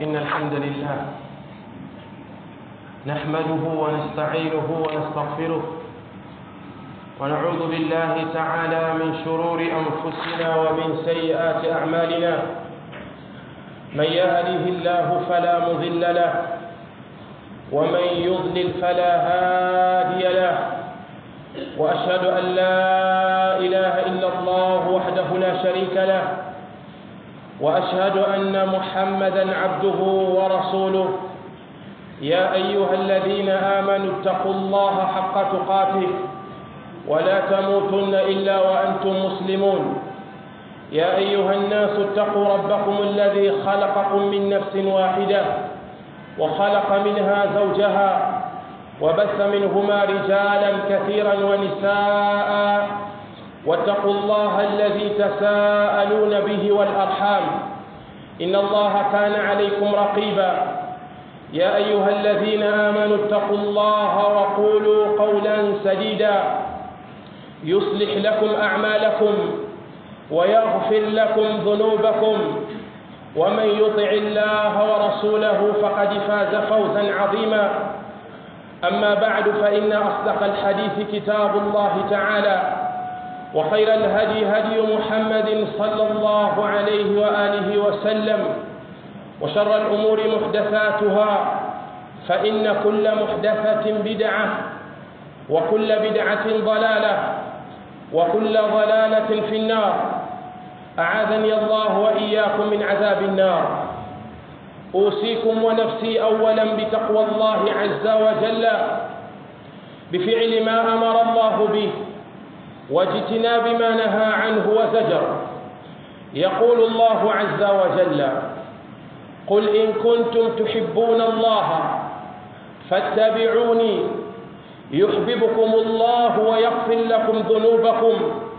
إن الحمد لله نحمده ونستعينه ونستغفره ونعوذ بالله تعالى من شرور أنفسنا ومن سيئات أعمالنا. من يهده الله فلا مضل له ومن يضلل فلا هادي له، وأشهد أن لا إله إلا الله وحده لا شريك له، وأشهد أن محمدًا عبده ورسوله. يا أيها الذين آمنوا اتقوا الله حق تقاته ولا تموتن إلا وأنتم مسلمون. يا أيها الناس اتقوا ربكم الذي خلقكم من نفس واحدة وخلق منها زوجها وبث منهما رجالا كثيرا ونساء، واتقوا الله الذي تساءلون به والأرحام إن الله كان عليكم رقيبا. يا أيها الذين آمنوا اتقوا الله وقولوا قولا سديدا يصلح لكم أعمالكم ويغفر لكم ذنوبكم، ومن يطع الله ورسوله فقد فاز فوزا عظيما. أما بعد، فإن أصدق الحديث كتاب الله تعالى، وخير الهدي هدي محمد صلى الله عليه وآله وسلم، وشر الأمور محدثاتها، فإن كل محدثة بدعة، وكل بدعة ضلالة، وكل ضلالة في النار. أعاذني الله وإياكم من عذاب النار. أوصيكم ونفسي أولا بتقوى الله عز وجل بفعل ما أمر الله به واجتناب ما نهى عنه وزجر. يقول الله عز وجل: قل إن كنتم تحبون الله فاتبعوني يحببكم الله ويغفر لكم ذنوبكم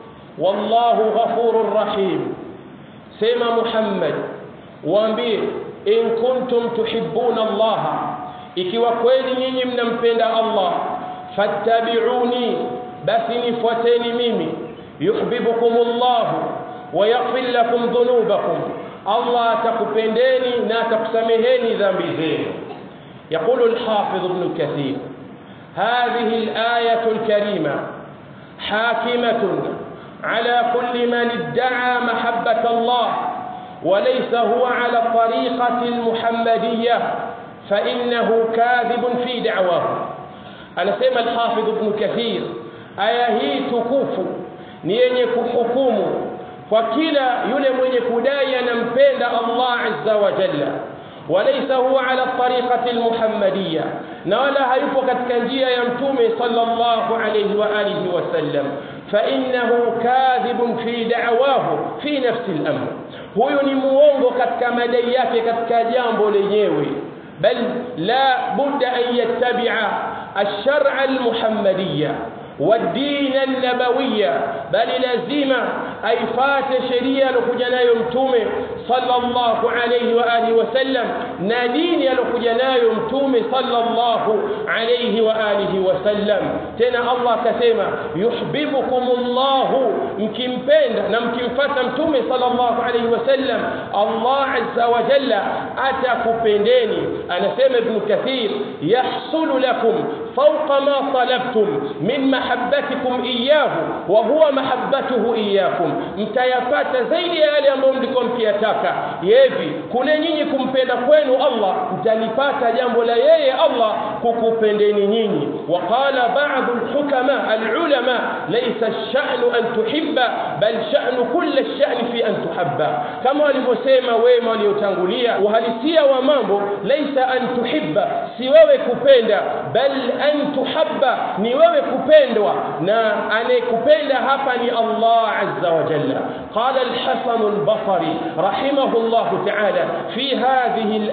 والله غفور رحيم. سيما محمد waambie, in kuntum tuhibbuna Allah, ikiwa kweli nyinyi mnampenda Allah, fattabi'uni, basi nifuateni mimi, yuhibbukumullah wa yaghfir lakum dhunubakum, Allah atakupendeni na atakusameheni dhambi zenu. يقول الحافظ ابن كثير: هذه الآية الكريمة حاكمة على كل من ادعى محبة الله وليس هو على الطريقة المحمدية، فإنه كاذب في دعواه. anasema الحافظ ابن كثير, aya hii tukufu ni yenye kuhukumu kwa kila yule mwenye kudai anampenda Allah azza wa jalla, walaysa huwa ala tariqati almuhammadiyya, na wala hayupo katika njia ya mtume sallallahu alayhi wa alihi wasallam, fa innahu kadhibun fi da'wahu fi nafsi al-amr, huyo ni muongo katika madai yake katika jambo lenyewe. bal la budda an yattabi'a ash-shar'a al-muhammadiyya والدين النبوية، بل لازم أيفات شريعة لخجناء يمتومي صلى الله عليه وآله وسلم، ندين لخجناء يمتومي صلى الله عليه وآله وسلم. تنا الله كسيما يحببكم الله، مكمبين نمكمفات متومي صلى الله عليه وسلم، الله عز وجل أتكبنديني. أنا سيما ابن كثير: يحصل لكم فوق ما طلبتم من محبتكم إياه وهو محبته إياكم, mtayapata zaidi ya yale ambayo mlikuwa mkiyataka. Yevi kule nyinyi kumpenda kwenu Allah, mtalipata jambo la yeye Allah kukupendeni nyinyi. Waqala ba'd al-hukama al-ulama: laysa ash-sha'nu an tuhibba bal sha'nu kull ash-sha'n fi an tuhabba. Kama walivyosema wema waliotangulia, uhalisia wa mambo laysa an tuhibba, si wewe kupenda, bal an tuhabba, ni wewe kupendwa, na anayekupenda hapa ni Allah azza wa jalla. Qala al-Hasan al-Basri rahimahullah ta'ala fi hadhihi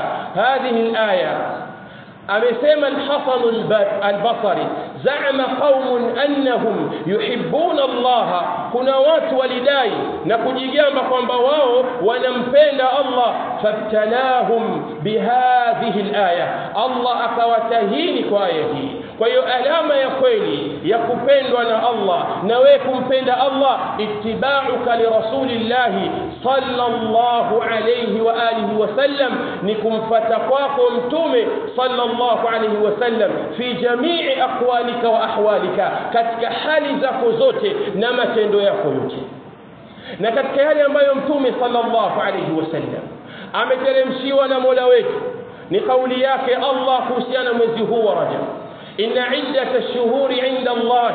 al-aya amesema al-Hasan al-Basri: za'ama qaumun annahum yuhibbuna Allah, kuna watu walidai na kujigamba kwamba wao wanampenda Allah, fabtalahum bihadhihi al-aya, Allah akawatahini kwa aya hii. Kwa hiyo alama ya kweli ya kupendwa na Allah na wewe kumpenda Allah, ittiba'uka li rasulillah sallallahu alayhi wa alihi wasallam ni kumfuata kwako mtume sallallahu alayhi wasallam fi jamii aqwalika wa ahwalika, katika hali zako zote na matendo yako yote. Na katika yale ambayo mtume sallallahu alayhi wasallam ameteremshiwa na Mola wetu ni kauli yake Allah kuhusiana mwezi huu wa Rajab: inna iddata ash-shuhuri 'inda Allah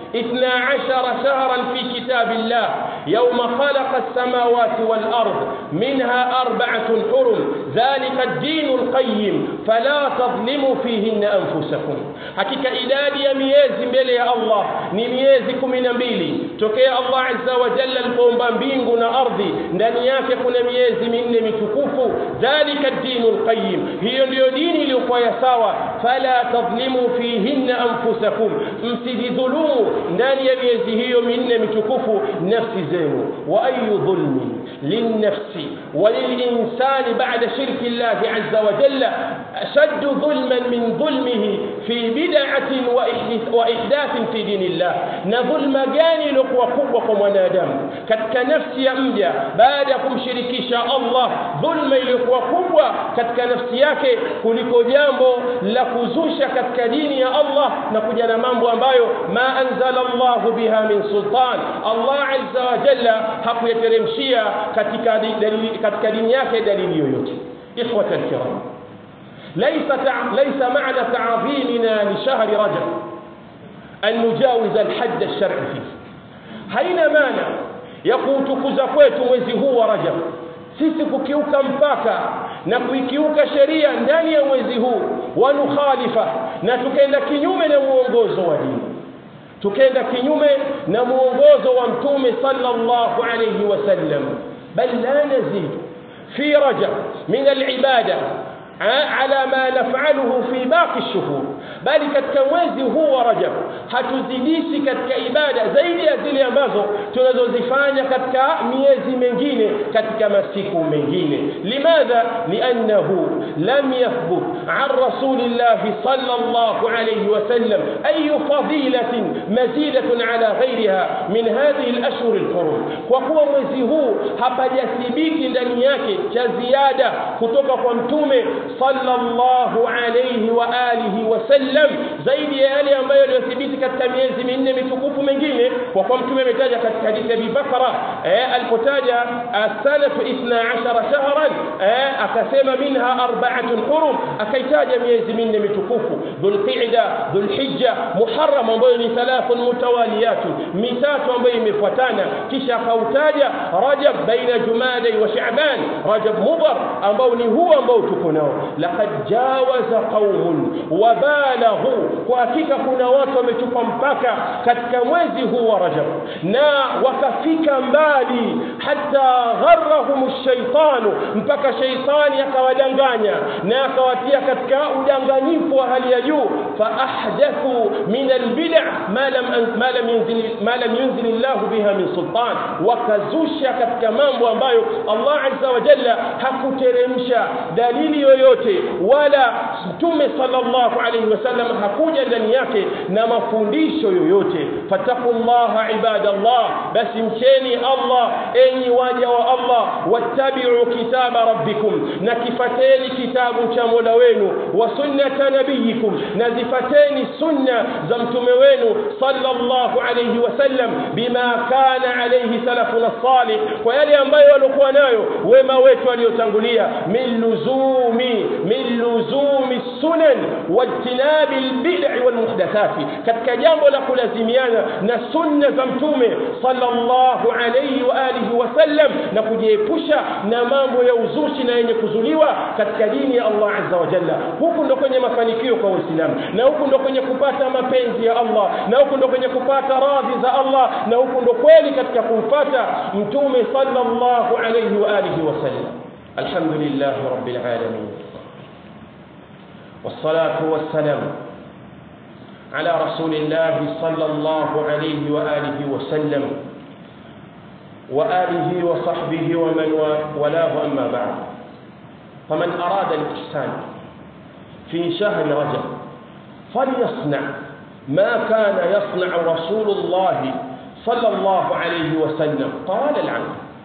12 shahran fi kitabillah yawma khalaqa as-samawati wal ard minha 4 hurum dhalika ad-din al-qayyim fala tadhlimu fihinna anfusakum. Hakika idadi ya miezi mbele ya Allah ni miezi 12 tokea Allah azza wa jalla alipoumba mbingu na ardhi, ndani yake kuna miezi 4 mitukufu. Dhalika ad-din al-qayyim, hiyo ndio dini iliyokuwa sawa. Fala tadhlimu fihinna anfusakum, msijidhulumu ndani ya miezi hiyo 4 mitukufu nafsi zenu. Wa ayu dhulmi linnafsi wa lilinsani ba'da shirki Allah azza wa jalla ashaddu dhulman min dhulmihi fi bid'atin wa ihdathin fi dinillah. Na dhulma gani iliyokuwa kubwa kwa mwanadamu katika nafsi ya mja baada ya kumshirikisha Allah? Dhulma iliyokuwa kubwa katika nafsi yake kuliko jambo la kuzusha katika dini ya Allah na kuja na mambo ambayo ma anzala Allah biha min sultan. Allah azza wa jalla hakuyateremshia katika dini yake dalili yoyote. Ikhwata al-kiram, ليس معنى تعظيمنا لشهر رجب أن نجاوز الحد الشرعي فيه. haina maana ya kutukuza kwetu mwezi huu wa Rajab sisi kukiuka mpaka na kuikiuka sheria ndani ya mwezi huu wa nukhalifa, na tukaenda kinyume na muongozo wa dini, tukaenda kinyume na muongozo wa mtume sallallahu alayhi wasallam. bal la nazid fi Rajab min al-ibada ala ma naf'aluhu fi baqi ash-shuhur, bali katika mwezi huu wa Rajab hatuzidishi katika ibada zaidi ya zile ambazo tunazozifanya katika miezi mingine, katika masiku mengine. Limadha? Li'annahu lam yathbut 'an rasulillah sallallahu alayhi wa sallam ay fadilatin mazidatun 'ala ghayriha min hadhihi al-ashhur al-hurum. Kwa kuwa mwezi huu hapajathibiti ndani yake cha ziada kutoka kwa mtume sallallahu alayhi wa alihi wasallam zaidi ya yale ambayo yalithibiti katika miezi 4 mitukufu mengine. Kwa kuwa mtume ametaja katika hadithi ya Abi Bakra alipotaja as-sanatu 12 shahran, akasema minha 4 hurum, akaitaja miezi 4 mitukufu: Dhulqa'da, Dhulhijja, Muharram ambayo ni 3 mutawaliyat, mitatu ambayo imefuatana. Kisha akautaja Rajab baina Jumada wa Sha'ban, Rajab Mudhar ambao ni huo ambao tuko nao. Laqad jawaza qaumun wa balaghu, kwa hakika kuna watu wamechupa mpaka katika mwezi huu wa Rajab na wakafika mbali, hata gharrahum ash-shaytanu, mpaka shaytani akawadanganya na akawatia katika udanganyifu wa hali ya juu. Fa ahdathu min al-bid'a ma lam yunzil Allah biha min sultan, wakazusha katika mambo ambayo Allah azza wa jalla hakuteremsha dalili yoyote wala mtume sallallahu alayhi wasallam hakuja ndani yake na mafundisho yoyote. Fattaqullaha ibadallah, basi mcheni Allah enyi waja wa Allah. Wattabi'u kitaba rabbikum, na kifateni kitabu cha Mola wenu. Wa sunnata nabiyikum, na zifateni sunna za mtume wenu sallallahu alayhi wasallam. Bima kana alayhi salafuna salih, kwa yale ambayo walikuwa nayo wema wetu waliotangulia. min luzumi sunan wajtinabi albid'i walmuhdathati, katika jambo la kulazimiana na sunna za mtume sallallahu alayhi wa alihi wasallam, na kujiepusha na mambo ya uzushi na yenye kuzuliwa katika dini ya Allah azza wa jalla. Huku ndo kwenye mafanikio kwa Uislamu, na huku ndo kwenye kupata mapenzi ya Allah, na huku ndo kwenye kupata radhi za Allah, na huku ndo kweli katika kumfuata mtume sallallahu alayhi wa alihi wasallam. Alhamdulillah rabbil alamin, والصلاة والسلام على رسول الله صلى الله عليه وآله وسلم وآله وصحبه ومن والاه، أما بعد. فمن أراد الإحسان في شهر رجب فليصنع ما كان يصنع رسول الله صلى الله عليه وسلم طوال العام.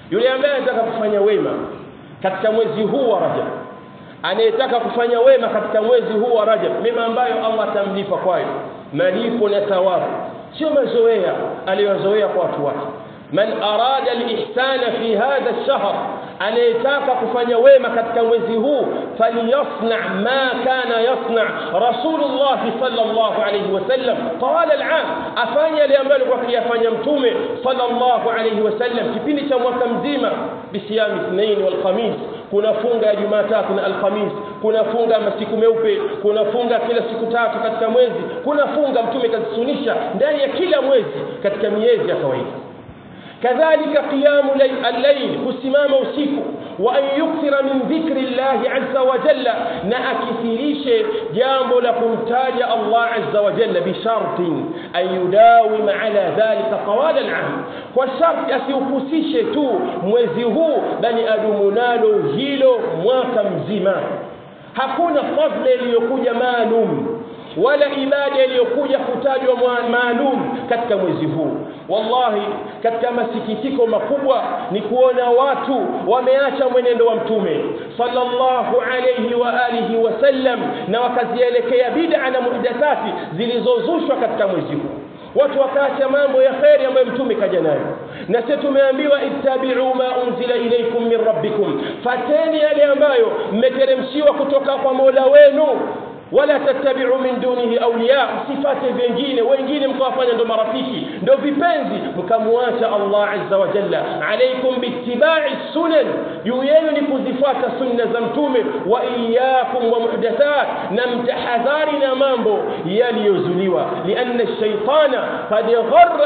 yule ambaye anataka kufanya wema katika mwezi huu wa Rajab, anayetaka kufanya wema katika mwezi huu wa Rajab, mema ambayo Allah atamlipa kwayo malipo na thawabu, sio mazoea aliyozoea kwa watu wake. Man arada al-ihsana fi hadha ash-shahr, anayetaka kufanya wema katika mwezi huu, falyasna ma kana yasna Rasulullah sallallahu alayhi wasallam tawala al-aam, afanye yale ambayo alikuwa akiyafanya mtume sallallahu alayhi wasallam kipindi cha mwaka mzima. Bisiyami ithnain wal khamis, kuna funga ya Jumatatu na Alhamis, kuna funga masiku meupe, kuna funga kila siku tatu katika mwezi, kuna funga mtume kazisunisha ndani ya kila mwezi katika miezi ya kawaida. kadhalika qiyamu al-layl, kusimama usiku, wa an yukthira min dhikri Allah azza wa jalla, na akithirishe jambo la kumtaja Allah azza wa jalla, bi shartin an yudawim ala dhalika tawal al-aam, kwa sharti asiukusishe tu mwezi huu bali adumu nalo hilo mwaka mzima. Hakuna fadhila iliyokuja maalum wala ibada iliyokuja kutajwa maalum katika mwezi huu. Wallahi, katika masikitiko makubwa ni kuona watu wameacha mwenendo wa mtume sallallahu alayhi wa alihi wasallam, na wakazielekea bid'a na muhdathati zilizozushwa katika mwezi huu. Watu wakaacha mambo ya khairi ambayo mtume kaja nayo, na sisi tumeambiwa ittabi'u ma unzila ilaykum min rabbikum, fateni yale ambayo mmeteremshiwa kutoka kwa Mola wenu, wala tattabi'u min dunihi awliya, sifate wengine mkawafanya ndo marafiki ndo vipenzi, mkamwacha Allah azza wa jalla. Alaykum bittiba'i sunan, juu yenu ni kuzifuata sunna za mtume, wa iyyakum wa muhdathat, na mtahadhari na mambo yaliyozuliwa. Lianna ash-shaytana qad gharra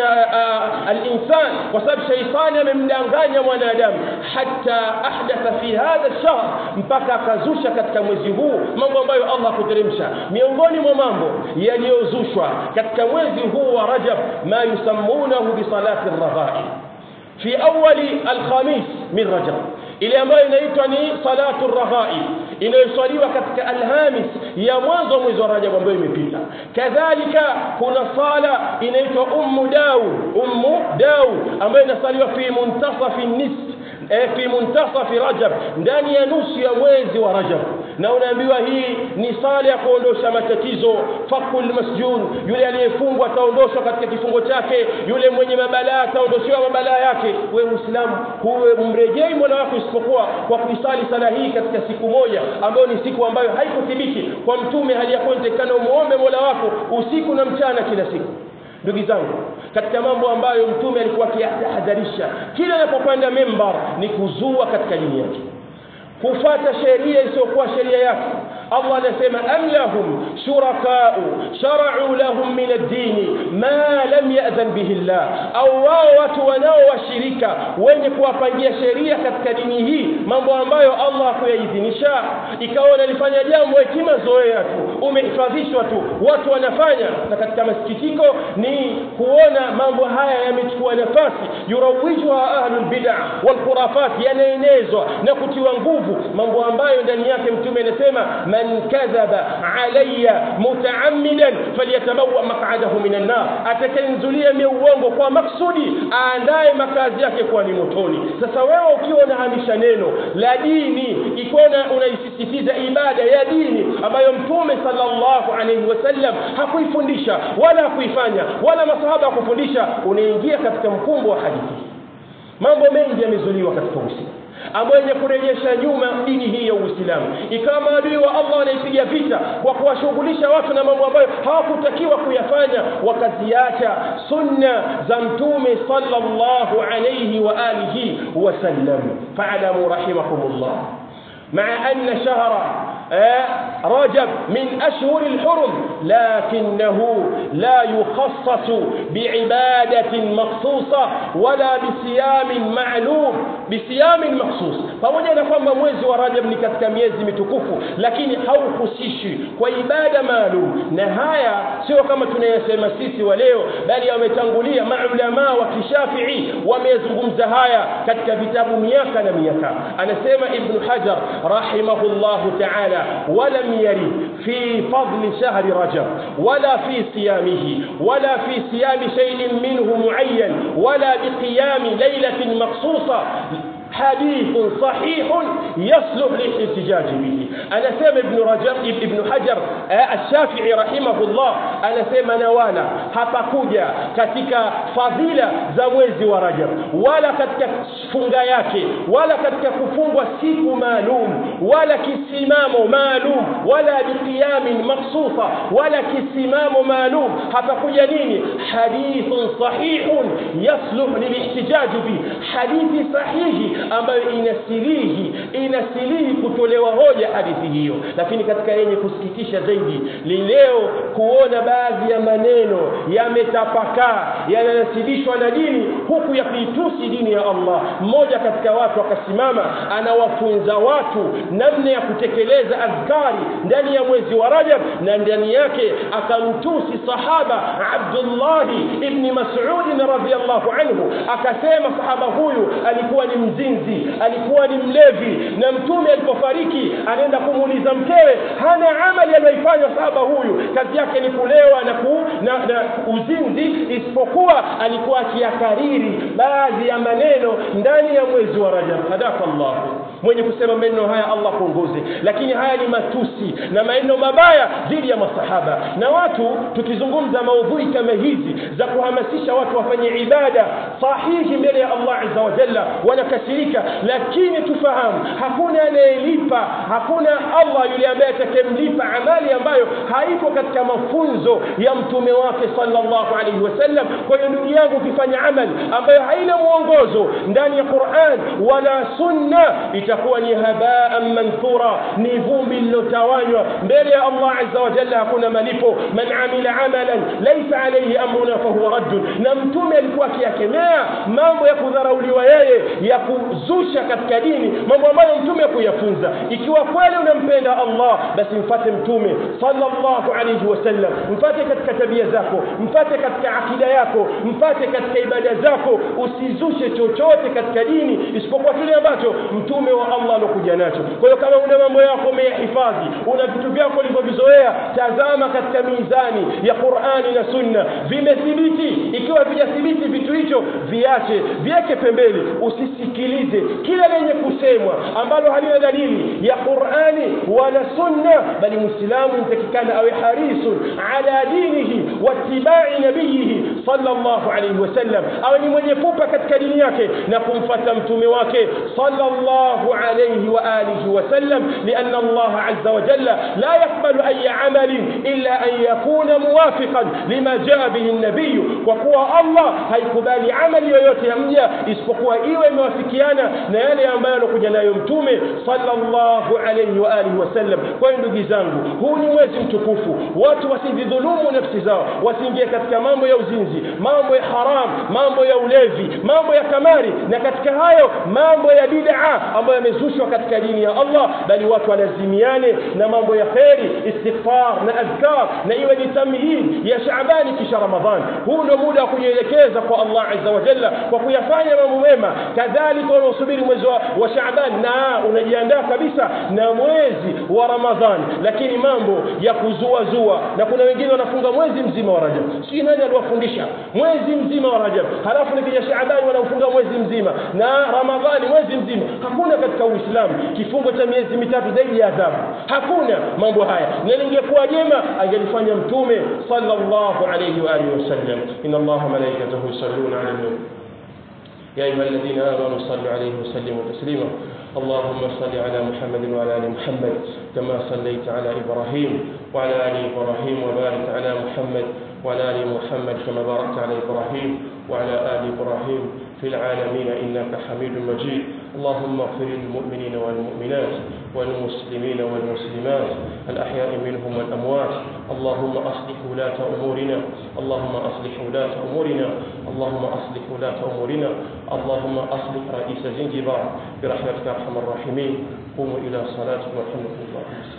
al-insan, kwa sababu shaytani amemdanganya mwanadamu, hatta ahdatha fi hadha ash-shahr, mpaka akazusha katika mwezi huu mambo ambayo Allah kuteremsha. Miongoni mwa mambo yaliyozushwa katika mwezi huu wa Rajab, ma yusammunahu bi salati ar-raghaib fi awwali al-khamis min Rajab, ile ambayo inaitwa ni salatu ar-raghaib, inayoswaliwa katika Alhamis ya mwanzo mwezi wa Rajab ambayo imepita. Kadhalika kuna sala inaitwa Ummu Daud ambayo inasaliwa fi muntasafi fi muntasafi Rajab, ndani ya nusu ya mwezi wa Rajab, na unaambiwa hii ni sala ya kuondosha matatizo. Fakul masjun, yule aliyefungwa ataondoshwa katika kifungo chake, yule mwenye mabalaa ataondoshewa mabalaa yake. Wewe Muislamu, huwe mrejei Mola wako isipokuwa kwa kuisali sala hii katika siku moja, ambayo ni siku ambayo haikuthibiti kwa mtume hali ya kuonekana muombe Mola wako usiku na mchana kila siku. Ndugu zangu, katika mambo ambayo mtume alikuwa akihadharisha kila anapokwenda mimbar ni kuzua katika dini yake, kufuata sheria isiyokuwa sheria yake. Allah anasema am lahum shuraka'u shara'u lahum min ad-din ma lam ya'zan bihi Allah, au wao watu wanao washirika wenye kuwapangia sheria katika dini hii mambo ambayo Allah hakuyaidhinisha, ikawa wanalifanya jambo hekima zoea tu, umehifadhishwa tu, watu wanafanya. Na katika masikitiko ni kuona mambo haya yamechukua nafasi, yurawijwa ahlul bid'ah wal khurafat, yanaenezwa na kutiwa nguvu mambo ambayo ndani yake mtume anasema man kadhaba alayya mutaammidan falyatabawa maq'adahu minan nar, atakayenzulia uongo kwa maksudi aandae makazi yake kwa ni motoni. Sasa wewe ukiwa unahamisha neno la dini, ikiwa unaisisitiza ibada ya dini ambayo mtume sallallahu alayhi wasallam hakuifundisha wala hakuifanya wala masahaba hakufundisha, unaingia katika mkumbo wa hadithi. Mambo mengi yamezuliwa katika Uislamu ambayo yenye kurejesha nyuma dini hii ya Uislamu, ikawa maadui wa Allah wanaipiga vita kwa kuwashughulisha watu na mambo ambayo hawakutakiwa kuyafanya, wakaziacha sunna za mtume sallallahu alayhi wa alihi wasallam. Fa'alamu rahimakumullah, مع أن شهر رجب من أشهر الحرم لكنه لا يخصص بعبادة مخصوصة ولا بصيام معلوم بصيام مخصوص. pamoja na kwamba mwezi wa Rajab ni katika miezi mitukufu, lakini hauhusishi kwa ibada maalum. Na haya sio kama tunayosema sisi wa leo, bali wametangulia maulama wa Kishafii wamezungumza haya katika vitabu miaka na miaka. Anasema Ibn Hajar rahimahullahu ta'ala, walam yarid في فضل شهر رجب ولا في صيامه ولا في صيام شيء منه معين ولا بقيام ليلة مخصوصة حديث صحيح يصلح للاحتجاج به. أنا سمع ابن حجر الشافعي رحمه الله أنا سمع نوالا hapakuja katika fadhila za mwezi wa Rajab wala katika funga yake wala katika kufungwa siku maalum wala kisimamo maalum wala biqiyamin makhsusa wala kisimamo maalum. hapakuja nini? hadithun sahihun yasluh lilihtijaj bi, hadithi sahihi ambayo inasilihi kutolewa hoja hadithi hiyo. Lakini katika yenye kusikitisha zaidi leo kuona baadhi ya maneno yametapakaa yananasibishwa na dini huku yakiitusi dini ya Allah. Mmoja katika watu akasimama anawafunza watu namna ya kutekeleza azkari ndani ya mwezi wa Rajab, na ndani yake akamtusi sahaba Abdullah ibn Mas'ud radhiyallahu anhu. Akasema sahaba huyu alikuwa ni mzinzi, alikuwa ni mlevi, na mtume alipofariki anaenda kumuuliza mkewe, hana amali aliyofanya sahaba huyu, kazi yake ni kulewa na uzinzi, isipokuwa alikuwa akiyakariri baadhi ya maneno ndani ya mwezi wa Rajab. Hadakallah. Mwenye kusema maneno haya Allah kuongoze, lakini haya ni matusi na maneno mabaya dhidi ya masahaba. Na watu tukizungumza maudhui kama hizi za kuhamasisha watu wafanye ibada sahihi mbele ya Allah azza wa jalla wanakasirika, lakini tufahamu hakuna anayelipa, hakuna Allah yule ambaye atakayemlipa amali ambayo haiko katika mafunzo ya mtume wake sallallahu alaihi wasallam. Kwa hiyo ndugu yangu, ukifanya amali ambayo haina muongozo ndani ya Qur'an wala sunna, itakuwa ni habaan manthura, ni vumbi lilotawanywa mbele ya Allah azza wa jalla, hakuna malipo. Man amila amalan laysa alayhi amruna fahuwa radd. Na mtume alikuwa akiyakemea mambo ya kudharauliwa yeye, ya kuzusha katika dini, mambo ambayo mtume kuyafunza. Ikiwa kweli unampenda Allah, basi mfuate mtume sallallahu alayhi wasallam, mfuate katika tabia zako, mfuate katika akida yako, mfuate katika ibada zako. Usizushe chochote katika dini isipokuwa kile ambacho mtume wa Allah alokuja nacho. Kwa hiyo kama una mambo yako umehifadhi, una vitu vyako ulivyovizoea, tazama katika mizani ya Qur'ani na Sunna, vimethibiti. Ikiwa vijathibiti vitu hicho viache, viweke pembeni. Usisikilize kila lenye kusemwa ambalo halina dalili ya Qur'ani wala Sunna, bali Muislamu mtakikana awe harisun ala dinihi wa tibai nabiyihi sallallahu alayhi wasallam, awe ni mwenye pupa katika dini yake na kumfuata mtume wake sallallahu alayhi wa alihi wasallam. لأن الله عز وجل لا يقبل أي عمل إلا أن يكون موافقا لما جاء به النبي. وقوى الله haikubali amali yoyote ya mja isipokuwa iwe imewafikiana na yale ambayo alikuja nayo mtume sallallahu alayhi wa alihi wasallam. Kwa hiyo ndugu zangu, huu ni mwezi mtukufu, watu wasidhulumu nafsi zao, wasiingie katika mambo ya uzinzi, mambo ya haram, mambo ya ulevi, mambo ya kamari, na katika hayo mambo ya bid'a ambayo yamezushwa katika dini ya Allah, bali watu walazimiane na mambo ya khairi, istighfar na adhkar, na iwe ni tamhid ya Shaabani kisha Ramadhan. Huu ndio muda wa kujielekeza kwa Allah azza wa jalla kwa kuyafanya mambo mema. Kadhalika unasubiri mwezi wa Shaaban na unajiandaa kabisa na mwezi wa Ramadhan, lakini mambo ya kuzua, na kuna wengine wanafunga mwezi mzima wa Rajab. Si nani aliwafundisha mwezi mzima wa Rajab, halafu nikija Shaaban wanafunga mwezi mzima na Ramadhani mwezi mzima? Hakuna katika Uislamu kifungo cha miezi mitatu zaidi ya adhabu. Hakuna mambo haya, na lingekuwa jema angelifanya mtume sallallahu alayhi wa alihi wasallam. inna Allaha malaikatahu yusalluna 'alan nabi يا أيها الذين آمنوا صلوا عليه وسلموا تسليما. اللهم صل على محمد وعلى آل محمد كما صليت على إبراهيم وعلى آل إبراهيم، وبارك على محمد وعلى آل محمد كما باركت على إبراهيم وعلى آل إبراهيم في العالمين إنك حميد مجيد. اللهم اغفر للمؤمنين والمؤمنات والمسلمين والمسلمات الأحياء منهم والأموات. اللهم أصلح ولاة أمورنا، اللهم أصلح ولاة أمورنا، اللهم أصلح ولاة أمورنا، اللهم أصلح رئيس زنجبار برحمتك أرحم الراحمين. قوموا إلى صلاتكم والحمد لله.